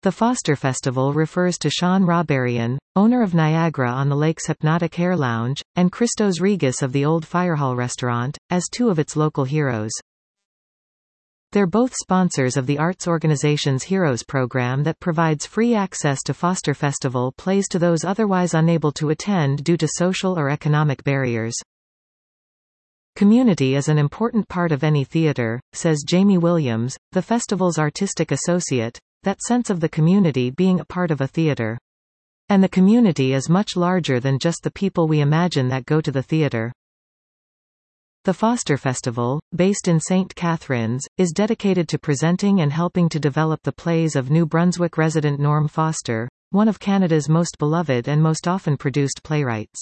The Foster Festival refers to Sean Robarian, owner of Niagara on the Lake's Hypnotic Hair Lounge, and Christos Regis of the Old Firehall restaurant, as two of its local heroes. They're both sponsors of the arts organization's Heroes program that provides free access to Foster Festival plays to those otherwise unable to attend due to social or economic barriers. Community is an important part of any theater, says Jamie Williams, the festival's artistic associate, that sense of the community being a part of a theater. And the community is much larger than just the people we imagine that go to the theater. The Foster Festival, based in St. Catharines, is dedicated to presenting and helping to develop the plays of New Brunswick resident Norm Foster, one of Canada's most beloved and most often produced playwrights.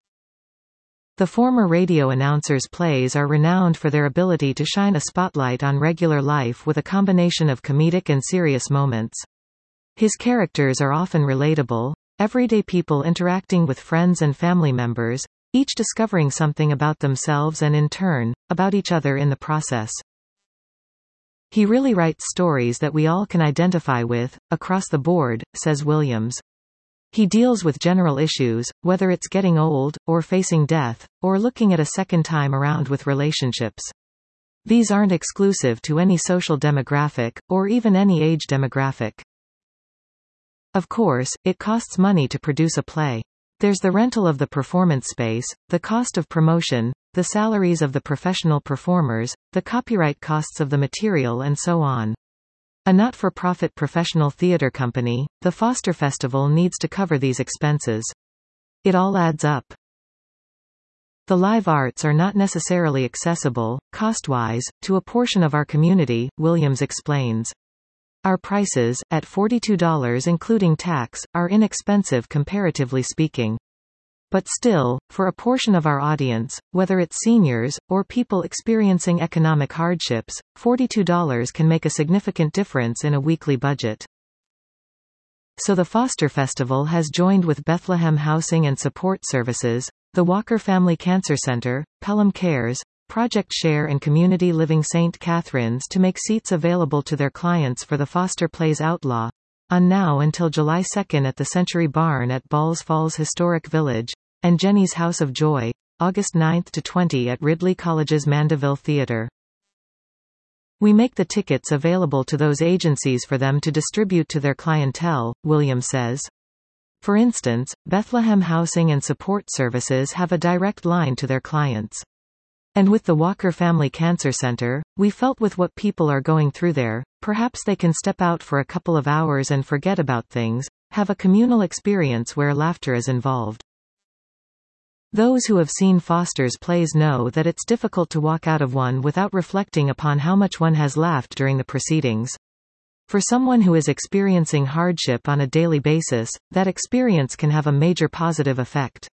The former radio announcer's plays are renowned for their ability to shine a spotlight on regular life with a combination of comedic and serious moments. His characters are often relatable, everyday people interacting with friends and family members, each discovering something about themselves and in turn, about each other in the process. He really writes stories that we all can identify with, across the board, says Williams. He deals with general issues, whether it's getting old, or facing death, or looking at a second time around with relationships. These aren't exclusive to any social demographic, or even any age demographic. Of course, it costs money to produce a play. There's the rental of the performance space, the cost of promotion, the salaries of the professional performers, the copyright costs of the material and so on. A not-for-profit professional theater company, the Foster Festival needs to cover these expenses. It all adds up. The live arts are not necessarily accessible, cost-wise, to a portion of our community, Williams explains. Our prices, at $42 including tax, are inexpensive comparatively speaking. But still, for a portion of our audience, whether it's seniors, or people experiencing economic hardships, $42 can make a significant difference in a weekly budget. So the Foster Festival has joined with Bethlehem Housing and Support Services, the Walker Family Cancer Center, Pelham Cares, Project Share and Community Living St. Catharines to make seats available to their clients for the Foster Plays Outlaw, on now until July 2 at the Century Barn at Balls Falls Historic Village, and Jenny's House of Joy, August 9 to 20 at Ridley College's Mandeville Theatre. We make the tickets available to those agencies for them to distribute to their clientele, Williams says. For instance, Bethlehem Housing and Support Services have a direct line to their clients. And with the Walker Family Cancer Center, we felt with what people are going through there, perhaps they can step out for a couple of hours and forget about things, have a communal experience where laughter is involved. Those who have seen Foster's plays know that it's difficult to walk out of one without reflecting upon how much one has laughed during the proceedings. For someone who is experiencing hardship on a daily basis, that experience can have a major positive effect.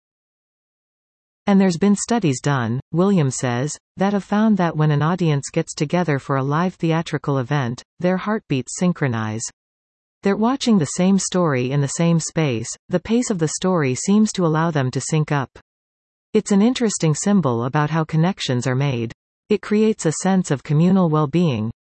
And there's been studies done, Williams says, that have found that when an audience gets together for a live theatrical event, their heartbeats synchronize. They're watching the same story in the same space, the pace of the story seems to allow them to sync up. It's an interesting symbol about how connections are made. It creates a sense of communal well-being.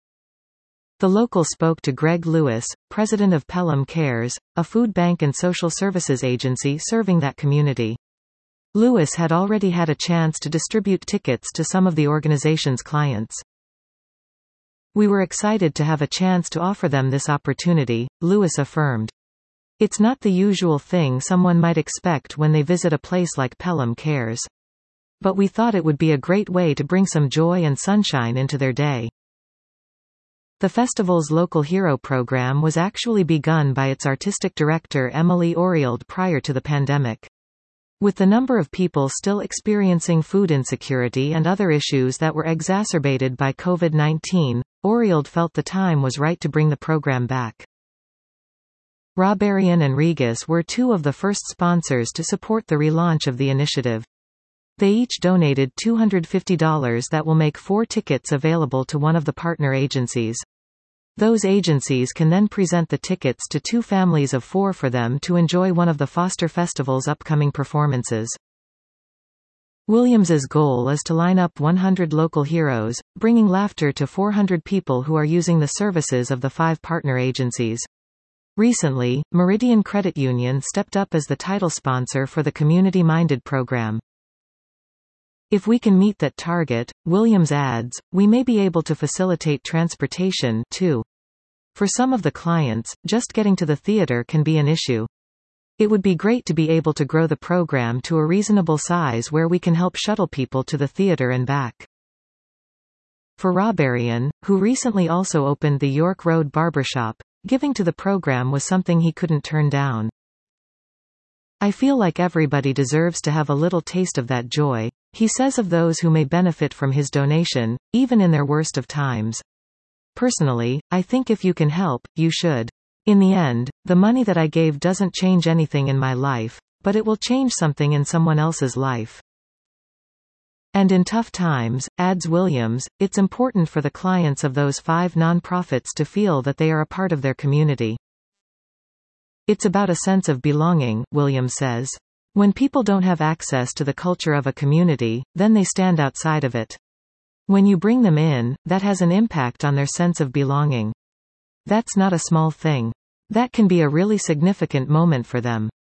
The local spoke to Greg Lewis, president of Pelham Cares, a food bank and social services agency serving that community. Lewis had already had a chance to distribute tickets to some of the organization's clients. We were excited to have a chance to offer them this opportunity, Lewis affirmed. It's not the usual thing someone might expect when they visit a place like Pelham Cares. But we thought it would be a great way to bring some joy and sunshine into their day. The festival's local hero program was actually begun by its artistic director Emily Orield prior to the pandemic. With the number of people still experiencing food insecurity and other issues that were exacerbated by COVID-19, Orield felt the time was right to bring the program back. Robarian and Regis were two of the first sponsors to support the relaunch of the initiative. They each donated $250 that will make 4 tickets available to one of the partner agencies. Those agencies can then present the tickets to 2 families of 4 for them to enjoy one of the Foster Festival's upcoming performances. Williams's goal is to line up 100 local heroes, bringing laughter to 400 people who are using the services of the 5 partner agencies. Recently, Meridian Credit Union stepped up as the title sponsor for the Community Minded program. If we can meet that target, Williams adds, we may be able to facilitate transportation, too. For some of the clients, just getting to the theater can be an issue. It would be great to be able to grow the program to a reasonable size where we can help shuttle people to the theater and back. For Robarian, who recently also opened the York Road Barbershop, giving to the program was something he couldn't turn down. I feel like everybody deserves to have a little taste of that joy, he says of those who may benefit from his donation, even in their worst of times. Personally, I think if you can help, you should. In the end, the money that I gave doesn't change anything in my life, but it will change something in someone else's life. And in tough times, adds Williams, it's important for the clients of those 5 nonprofits to feel that they are a part of their community. It's about a sense of belonging, Williams says. When people don't have access to the culture of a community, then they stand outside of it. When you bring them in, that has an impact on their sense of belonging. That's not a small thing. That can be a really significant moment for them.